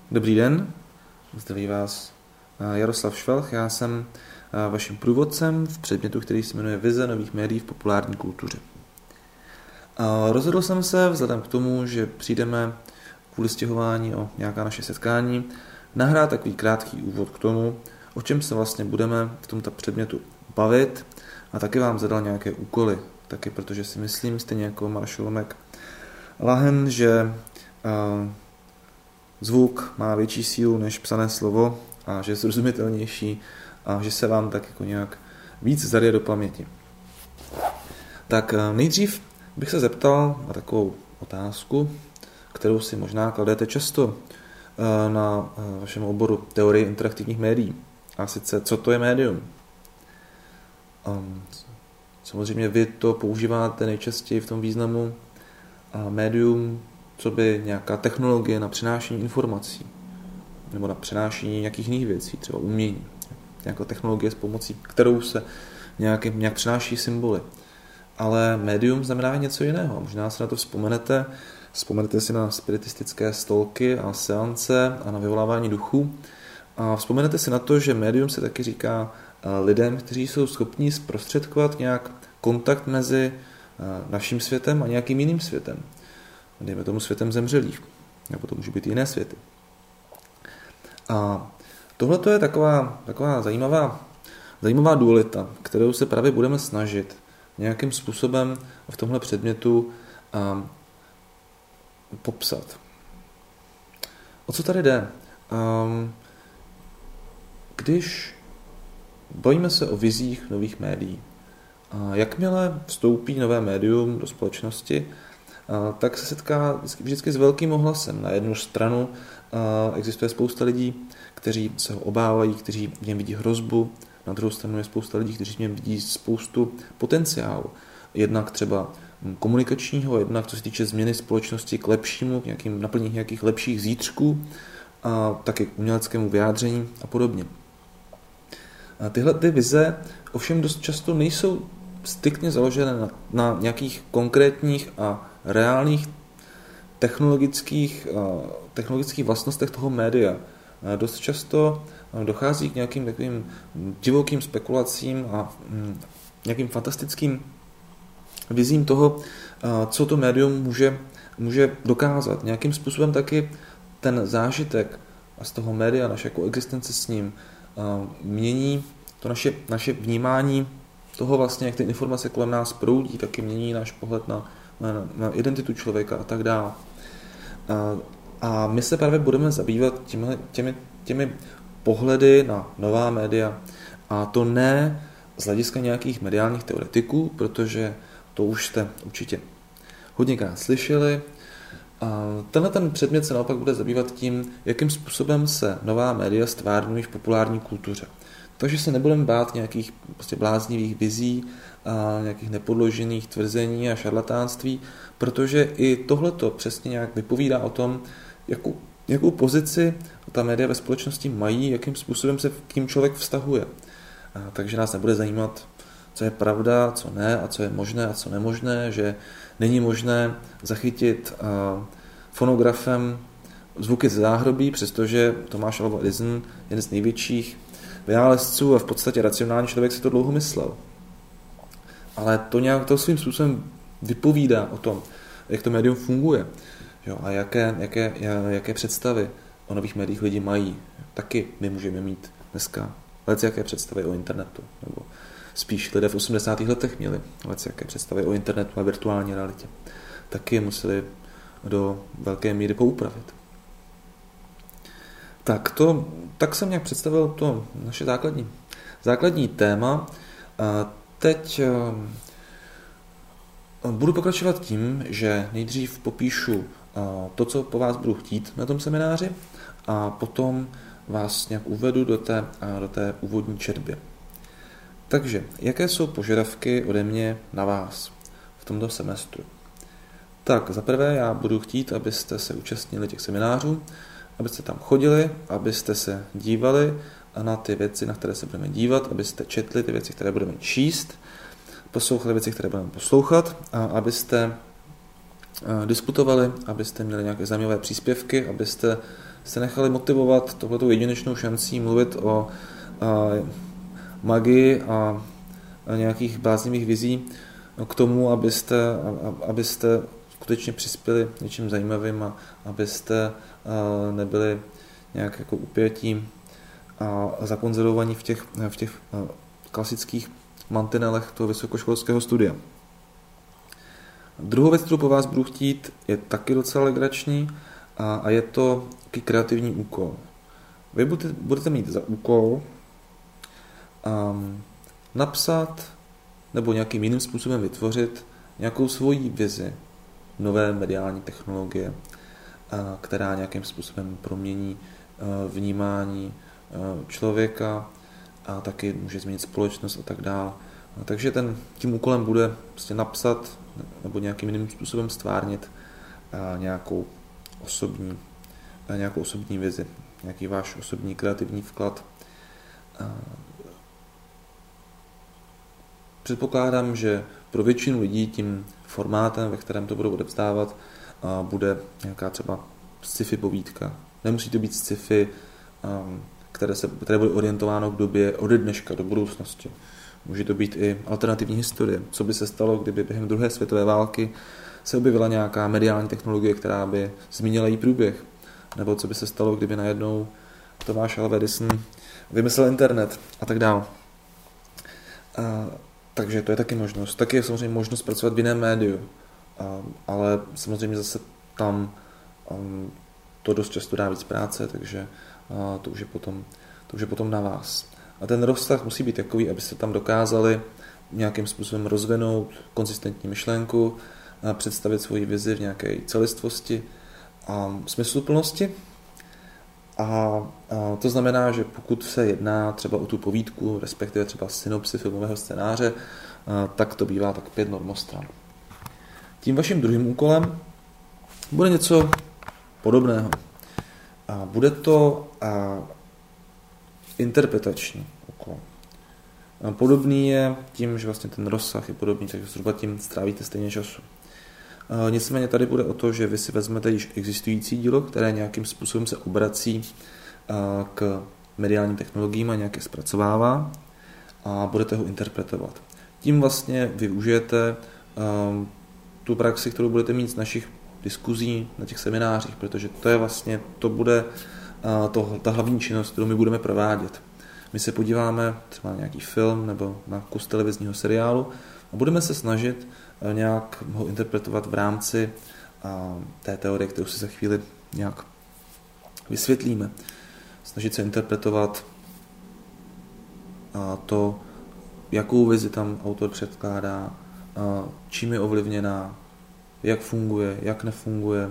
Dobrý den, zdraví vás Jaroslav Švelch, já jsem vaším průvodcem v předmětu, který se jmenuje Vize nových médií v populární kultuře. Rozhodl jsem se, vzhledem k tomu, že přijdeme kvůli stěhování o nějaká naše setkání, nahrát takový krátký úvod k tomu, o čem se vlastně budeme v tomto předmětu bavit a taky vám zadal nějaké úkoly, taky protože si myslím, stejně jako Marshall McLuhan, že zvuk má větší sílu než psané slovo a že je srozumitelnější a že se vám tak jako nějak víc zaryje do paměti. Tak nejdřív bych se zeptal na takovou otázku, kterou si možná kladete často na vašem oboru teorie interaktivních médií. A sice, co to je médium? Samozřejmě vy to používáte nejčastěji v tom významu médium, co by nějaká technologie na přenášení informací nebo na přenášení nějakých jiných věcí, třeba umění. Nějaká technologie, s pomocí kterou se nějak přenáší symboly. Ale médium znamená něco jiného. Možná se na to vzpomenete si na spiritistické stolky a seance a na vyvolávání duchů. A vzpomenete si na to, že médium se taky říká lidem, kteří jsou schopni zprostředkovat nějak kontakt mezi naším světem a nějakým jiným světem. Dejme tomu světem zemřelých, nebo to může být jiné světy. A tohle je taková zajímavá dualita, kterou se právě budeme snažit nějakým způsobem v tomhle předmětu popsat. O co tady jde? Když bavíme se o vizích nových médií, jakmile vstoupí nové médium do společnosti, tak se setká vždycky s velkým ohlasem. Na jednu stranu existuje spousta lidí, kteří se ho obávají, kteří v něm vidí hrozbu, na druhou stranu je spousta lidí, kteří v něm vidí spoustu potenciálu. Jednak třeba komunikačního, jednak co se týče změny společnosti k lepšímu, k naplnění nějakých lepších zítřků, a taky k uměleckému vyjádření a podobně. A tyhle vize ovšem dost často nejsou striktně založené na nějakých konkrétních a reálných technologických vlastnostech toho média. Dost často dochází k nějakým takovým divokým spekulacím a nějakým fantastickým vizím toho, co to médium může dokázat. Nějakým způsobem taky ten zážitek z toho média, naše koexistence s ním, mění to naše vnímání toho vlastně, jak ty informace kolem nás proudí, taky mění náš pohled na identitu člověka a tak dále. A my se právě budeme zabývat těmi pohledy na nová média. A to ne z hlediska nějakých mediálních teoretiků, protože to už jste určitě hodněkrát slyšeli. A ten předmět se naopak bude zabývat tím, jakým způsobem se nová média stvárňují v populární kultuře. Takže se nebudeme bát nějakých prostě bláznivých vizí a nějakých nepodložených tvrzení a šarlatánství, protože i tohleto přesně nějak vypovídá o tom, jakou pozici ta média ve společnosti mají, jakým způsobem se k tím člověk vztahuje. Takže nás nebude zajímat, co je pravda, co ne, a co je možné a co nemožné, že není možné zachytit fonografem zvuky ze záhrobí, přestože Thomas Alva Edison, jeden z největších vynálezců a v podstatě racionální člověk, si to dlouho myslel. Ale to nějak to svým způsobem vypovídá o tom, jak to médium funguje, jo, a jaké představy o nových médiích lidi mají. Taky my můžeme mít dneska jaké představy o internetu, nebo spíš lidé v 80. letech měli jaké představy o internetu a virtuální realitě. Taky museli do velké míry poupravit. Tak jsem nějak představil to naše základní téma. Teď budu pokračovat tím, že nejdřív popíšu to, co po vás budu chtít na tom semináři, a potom vás nějak uvedu do té úvodní četby. Takže, jaké jsou požadavky ode mě na vás v tomto semestru? Tak, zaprvé já budu chtít, abyste se účastnili těch seminářů, abyste tam chodili, abyste se dívali na ty věci, na které se budeme dívat, abyste četli ty věci, které budeme číst, poslouchali věci, které budeme poslouchat, a abyste diskutovali, abyste měli nějaké zajímavé příspěvky, abyste se nechali motivovat tohletou jedinečnou šancí mluvit o magii a nějakých bláznivých vizí k tomu, abyste skutečně přispěli něčím zajímavým a abyste nebyli nějak jako upětí a zakonzervovaní v těch klasických mantinelech toho vysokoškolského studia. Druhou věc, kterou po vás budu chtít, je taky docela legrační a je to taky kreativní úkol. Vy budete mít za úkol napsat nebo nějakým jiným způsobem vytvořit nějakou svoji vizi nové mediální technologie, která nějakým způsobem promění vnímání člověka a taky může změnit společnost a tak dále. Takže tím úkolem bude prostě napsat nebo nějakým jiným způsobem stvárnit nějakou osobní vizi, nějaký váš osobní kreativní vklad. Předpokládám, že pro většinu lidí tím formátem, ve kterém to budou odevzdávat, bude nějaká třeba sci-fi povídka. Nemusí to být sci-fi, které bude orientováno k době ode dneška do budoucnosti. Může to být i alternativní historie. Co by se stalo, kdyby během druhé světové války se objevila nějaká mediální technologie, která by změnila její průběh. Nebo co by se stalo, kdyby najednou Thomas Alva Edison vymyslel internet a tak dále. Takže to je taky možnost. Taky je samozřejmě možnost pracovat v jiném médiu. Ale samozřejmě zase tam to dost často dá víc práce, takže to už je potom na vás. A ten rozsah musí být takový, abyste tam dokázali nějakým způsobem rozvinout konzistentní myšlenku, představit svoji vizi v nějaké celistvosti a smysluplnosti. A to znamená, že pokud se jedná třeba o tu povídku, respektive třeba synopsi filmového scénáře, tak to bývá tak 5 normostran. Tím vaším druhým úkolem bude něco podobného. Bude to interpretační úkol. Podobný je tím, že vlastně ten rozsah je podobný, takže zhruba tím strávíte stejně času. Nicméně tady bude o to, že vy si vezmete již existující dílo, které nějakým způsobem se obrací k mediálním technologiím a nějaké zpracovává a budete ho interpretovat. Tím vlastně využijete tu praxi, kterou budete mít z našich diskuzí na těch seminářích, protože to bude ta hlavní činnost, kterou my budeme provádět. My se podíváme třeba na nějaký film nebo na kus televizního seriálu a budeme se snažit nějak ho interpretovat v rámci té teorie, kterou si za chvíli nějak vysvětlíme. Snažit se interpretovat to, jakou vizi tam autor předkládá, čím je ovlivněná, jak funguje, jak nefunguje,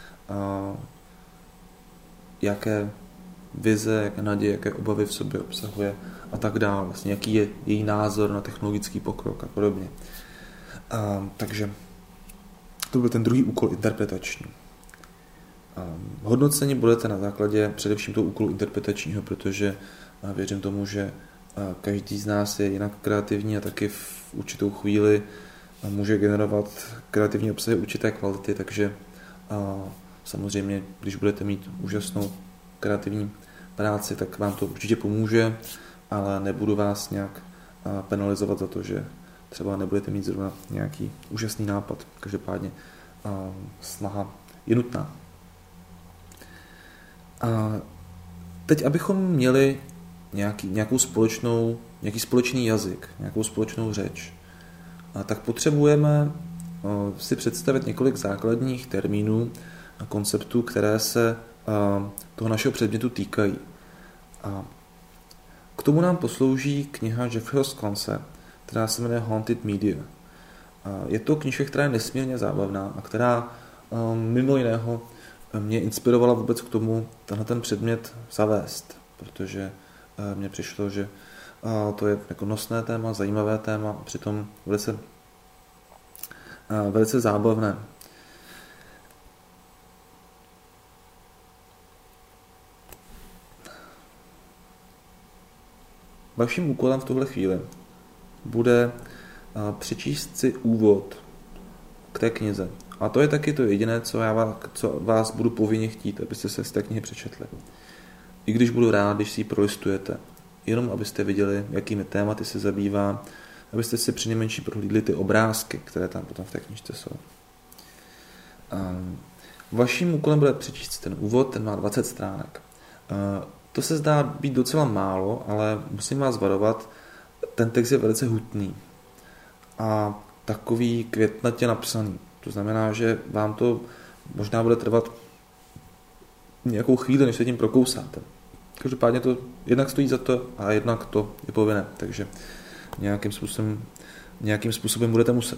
jaké vize, jaké naděje, jaké obavy v sobě obsahuje a tak dále. Vlastně jaký je její názor na technologický pokrok a podobně. Takže to byl ten druhý úkol interpretační. Hodnocení budete na základě především toho úkolu interpretačního, protože věřím tomu, že každý z nás je jinak kreativní a taky v určitou chvíli může generovat kreativní obsahy určité kvality, takže samozřejmě, když budete mít úžasnou kreativní práci, tak vám to určitě pomůže, ale nebudu vás nějak penalizovat za to, že třeba nebudete mít zrovna nějaký úžasný nápad. Každopádně snaha je nutná. Teď, abychom měli nějaký společný jazyk, nějakou společnou řeč, tak potřebujeme si představit několik základních termínů a konceptů, které se toho našeho předmětu týkají. K tomu nám poslouží kniha Jeffreyho Sconce, která se jmenuje Haunted Media. Je to knižka, která je nesmírně zábavná a která mimo jiného mě inspirovala vůbec k tomu ten předmět zavést, protože mně přišlo, že to je jako nosné téma, zajímavé téma a přitom velice zábavné. Vaším úkolem v tuhle chvíli bude přečíst si úvod k té knize. A to je taky to jediné, co vás budu povinně chtít, abyste se z té knihy přečetli. I když budu rád, když si ji prolistujete. Jenom abyste viděli, jakými tématy se zabývá, abyste si přinejmenší prohlídli ty obrázky, které tam potom v té knižce jsou. Vaším úkolem bude přečíst ten úvod, ten má 20 stránek. To se zdá být docela málo, ale musím vás varovat, ten text je velice hutný a takový květnatě napsaný. To znamená, že vám to možná bude trvat nějakou chvíli, než se tím prokousáte. Každopádně to jednak stojí za to a jednak to je povinné, takže nějakým způsobem budete muset.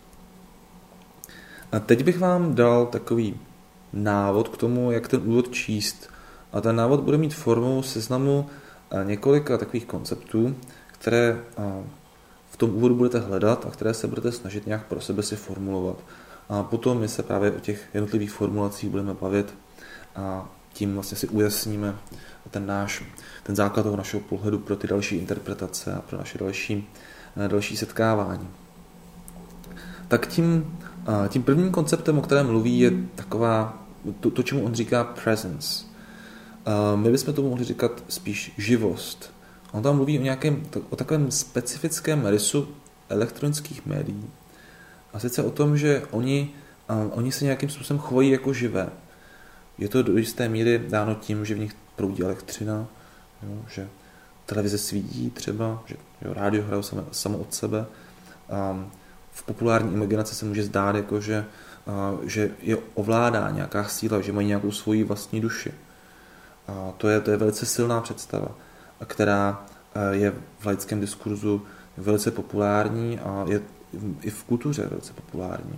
A teď bych vám dal takový návod k tomu, jak ten úvod číst. A ten návod bude mít formu seznamu několika takových konceptů, které v tom úvodu budete hledat a které se budete snažit nějak pro sebe si formulovat. A potom my se právě o těch jednotlivých formulacích budeme bavit a tím vlastně si ujasníme ten základ toho našeho pohledu pro ty další interpretace a pro naše další setkávání. Tak tím prvním konceptem, o kterém mluví, je taková, to čemu on říká presence. My bychom tomu mohli říkat spíš živost. On tam mluví o takovém specifickém rysu elektronických médií. A sice o tom, že oni se nějakým způsobem chovají jako živé. Je to do jisté míry dáno tím, že v nich proudí elektřina, že televize svítí třeba, že rádio hrajou samo od sebe. V populární imaginaci se může zdát, jako že je ovládá nějaká síla, že mají nějakou svoji vlastní duši. A to je velice silná představa, která je v laickém diskurzu velice populární a je i v kultuře velice populární.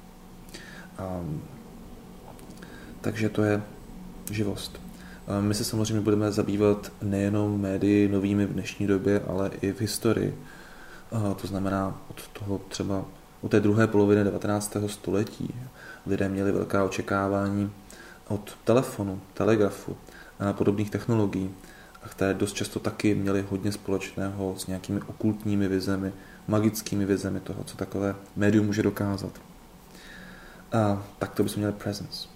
Takže to je živost. My se samozřejmě budeme zabývat nejenom médii novými v dnešní době, ale i v historii. To znamená od té druhé poloviny 19. století. Lidé měli velká očekávání od telefonu, telegrafu a podobných technologií, které dost často taky měly hodně společného s nějakými okultními vizemi, magickými vizemi toho, co takové médium může dokázat. Tak to bychom měli presence.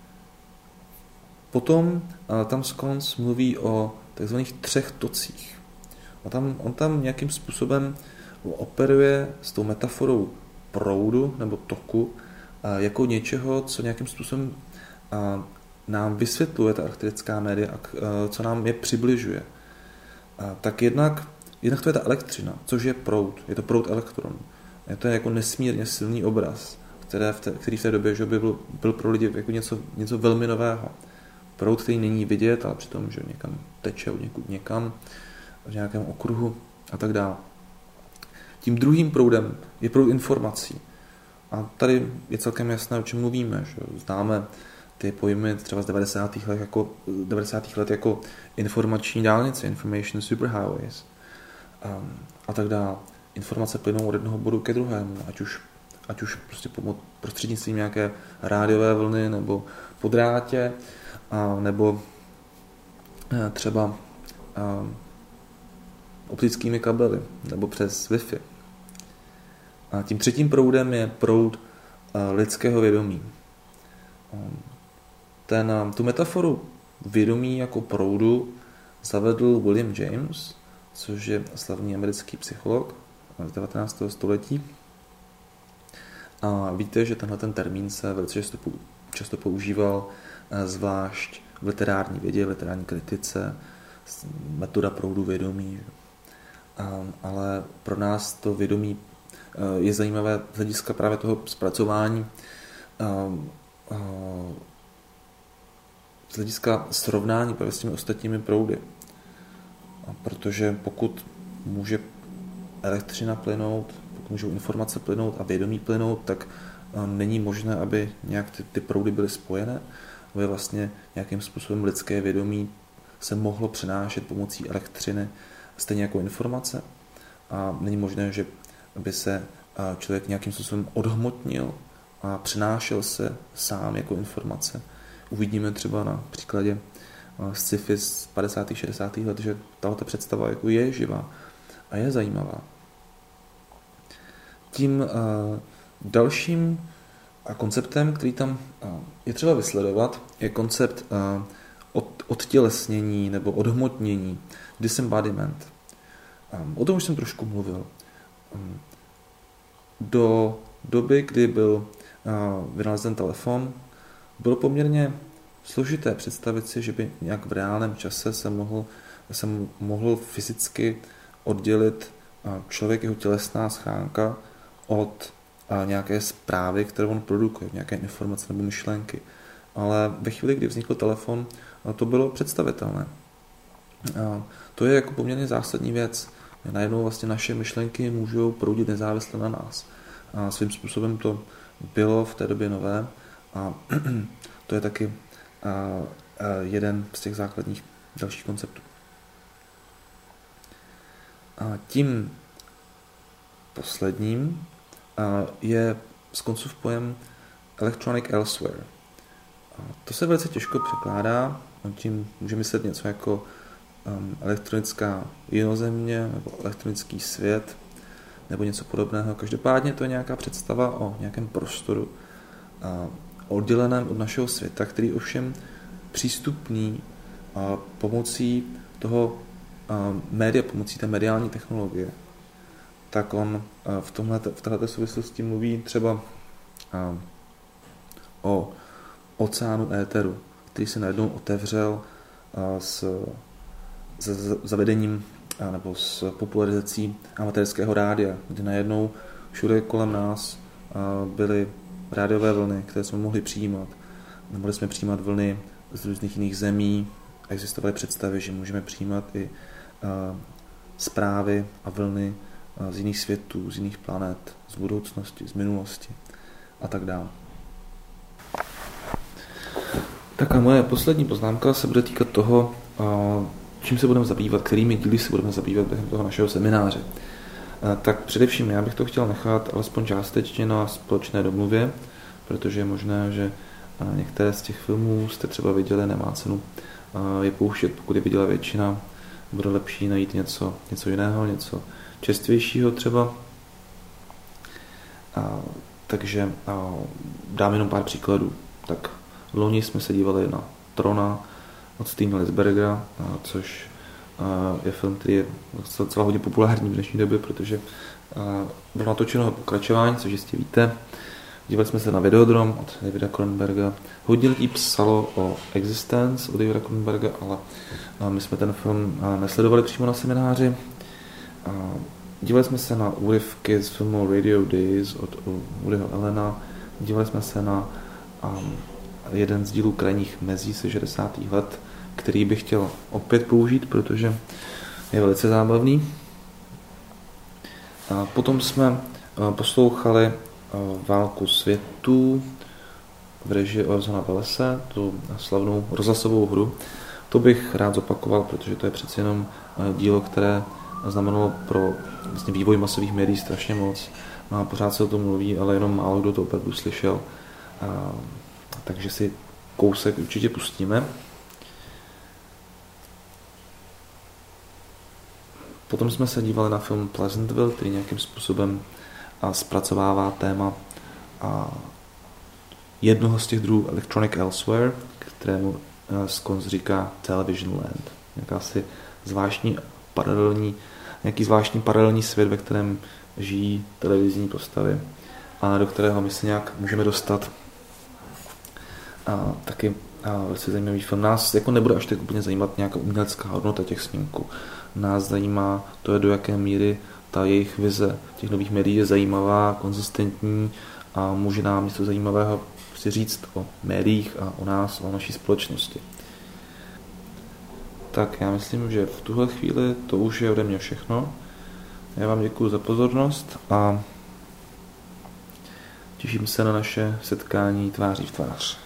Potom tam Sconce mluví o takzvaných 3 tocích. On tam nějakým způsobem operuje s tou metaforou proudu nebo toku jako něčeho, co nějakým způsobem nám vysvětluje ta architektonská média a co nám je přibližuje. Tak jednak to je ta elektřina, což je proud. Je to proud elektronů. Je to jako nesmírně silný obraz, který v té době že byl pro lidi jako něco velmi nového. Proud, který není vidět, ale přitom, že někam teče od někud někam, v nějakém okruhu a tak dále. Tím druhým proudem je proud informací. A tady je celkem jasné, o čem mluvíme. Že? Známe ty pojmy třeba z 90. let jako informační dálnice, information superhighways a tak dále. Informace plynou od jednoho bodu ke druhému, ať už prostě prostřednictvím nějaké rádiové vlny nebo po drátě, nebo třeba optickými kabely nebo přes Wi-Fi. A tím třetím proudem je proud lidského vědomí. Tu metaforu vědomí jako proudu zavedl William James, což je slavný americký psycholog z 19. století. A víte, že tenhle termín se velice často používal zvlášť v literární vědě, v literární kritice, metoda proudu vědomí. Ale pro nás to vědomí je zajímavé z hlediska právě toho zpracování, z hlediska srovnání s těmi ostatními proudy. Protože pokud může elektřina plynout, pokud můžou informace plynout a vědomí plynout, tak není možné, aby nějak ty proudy byly spojené, aby vlastně nějakým způsobem lidské vědomí se mohlo přenášet pomocí elektřiny stejně jako informace. A není možné, že by se člověk nějakým způsobem odhmotnil a přenášel se sám jako informace. Uvidíme třeba na příkladě sci-fi z 50. 60. let, že tato představa jako je živá a je zajímavá. Tím dalším A konceptem, který tam je třeba vysledovat, je koncept odtělesnění nebo odhmotnění, disembodiment. O tom už jsem trošku mluvil. Do doby, kdy byl vynalezen telefon, bylo poměrně složité představit si, že by nějak v reálném čase se mohl fyzicky oddělit člověk, jeho tělesná schránka od nějaké zprávy, které on produkuje, nějaké informace nebo myšlenky. Ale ve chvíli, kdy vznikl telefon, to bylo představitelné. To je jako poměrně zásadní věc. Najednou vlastně naše myšlenky můžou proudit nezávisle na nás. A svým způsobem to bylo v té době nové a to je taky jeden z těch základních dalších konceptů. A tím posledním je z koncův pojem electronic elsewhere. To se velice těžko překládá, tím může myslet něco jako elektronická jinozemě nebo elektronický svět nebo něco podobného. Každopádně to je nějaká představa o nějakém prostoru odděleném od našeho světa, který ovšem přístupný pomocí toho média, pomocí té mediální technologie. Tak on v této souvislosti mluví třeba o oceánu éteru, který se najednou otevřel s zavedením nebo s popularizací amatérského rádia, kdy najednou všude kolem nás byly rádiové vlny, které jsme mohli přijímat. Mohli jsme přijímat vlny z různých jiných zemí. Existovaly představy, že můžeme přijímat i zprávy a vlny z jiných světů, z jiných planet, z budoucnosti, z minulosti a tak dále. Tak a moje poslední poznámka se bude týkat toho, čím se budeme zabývat, kterými díly se budeme zabývat během toho našeho semináře. Tak především já bych to chtěl nechat alespoň částečně na společné domluvě, protože je možné, že některé z těch filmů jste třeba viděli, nemá cenu je pouštět, pokud je viděla většina, bude lepší najít něco jiného, něco čerstvějšího třeba. Takže dám jenom pár příkladů. Tak v loni jsme se dívali na Trona od Stevena Lisberga, což je film, který je docela hodně populární v dnešní době, protože bylo natočeno pokračování, což jistě víte. Dívali jsme se na Videodrom od Davida Cronenberga. Hodně lidí psalo o Existence od Davida Cronenberga, ale my jsme ten film nesledovali přímo na semináři. Dívali jsme se na úryvky z filmu Radio Days od Woodyho Allena. Dívali jsme se na jeden z dílů Krajních mezí ze 60. let, který bych chtěl opět použít, protože je velice zábavný. Potom jsme poslouchali Válku světů v režii Orsona Wellese, tu slavnou rozhlasovou hru. To bych rád zopakoval, protože to je přeci jenom dílo, které znamenalo pro vlastně vývoj masových médií strašně moc. A pořád se o tom mluví, ale jenom málo kdo to opravdu slyšel. Takže si kousek určitě pustíme. Potom jsme se dívali na film Pleasantville, který nějakým způsobem zpracovává téma jednoho z těch druhů Electronic Elsewhere, kterému skonc říká Television Land. Nějaký zvláštní paralelní svět, ve kterém žijí televizní postavy a do kterého my se nějak můžeme dostat. Taky velice zajímavý film. Nás jako nebude až tak úplně zajímat nějaká umělecká hodnota těch snímků. Nás zajímá to, do jaké míry ta jejich vize těch nových médií je zajímavá, konzistentní a může nám něco zajímavého si říct o médiích a o nás, o naší společnosti. Tak já myslím, že v tuhle chvíli to už je ode mě všechno. Já vám děkuji za pozornost a těším se na naše setkání tváří v tvář.